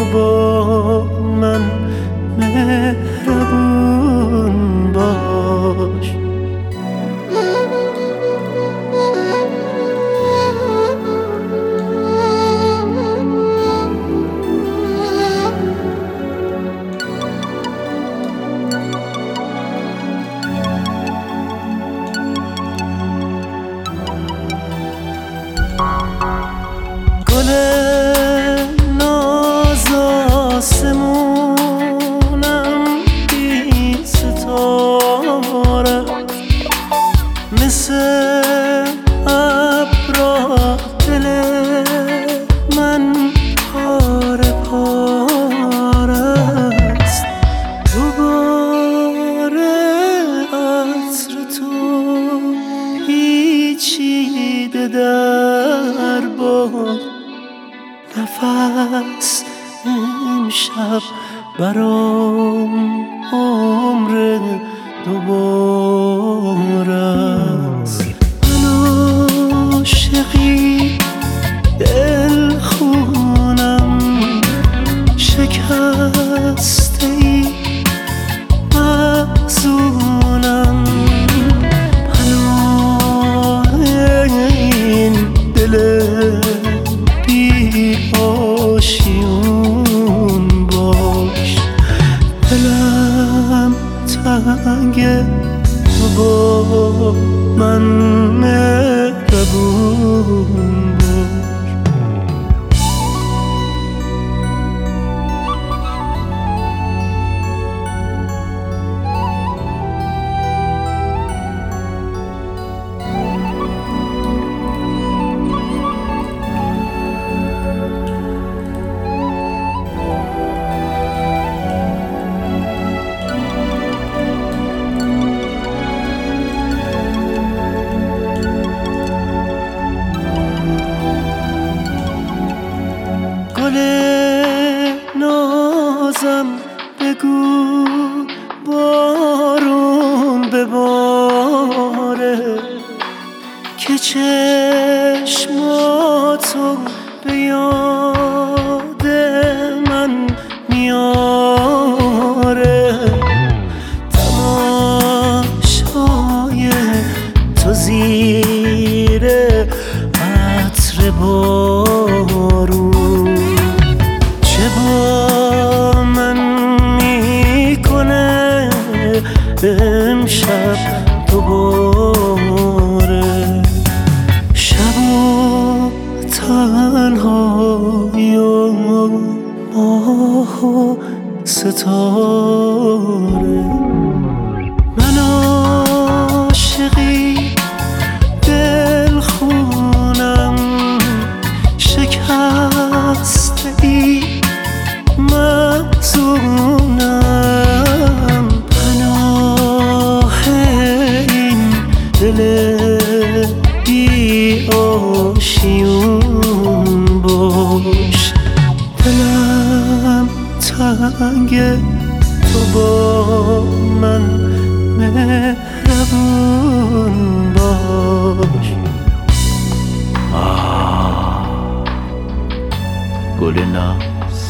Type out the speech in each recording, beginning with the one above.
با من مهربون باش. گل ناز آسمونم بی ستاره، مثل ابرها دل من پاره پاره است. دوباره عطر تو پیچیده در باد، نفس امشب برام عمر دوباره است. من عاشقی دل خونم شکسته ای محزونم، پناه این دل آشیون باش. دلم تنگه تو با من مهربون باش. گل نازم بگو بارون بباره، که چشماتو به یاد من میاره. تماشای تو زیر عطر بارون چه با من میکنه امشب دوباره. شب و تنهایی و ماه و ستاره، من عاشقی دل خونم شکسته ای محزونم، پناه این دل بی آشیون باش. دلم تنگه تو با من مهربون باش. گل ناز،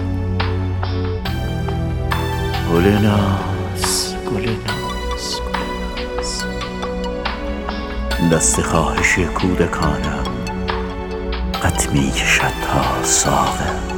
گل ناز، گل ناز، گل ناز، دست خواهش کودکانم قد می کشد تا ساغر.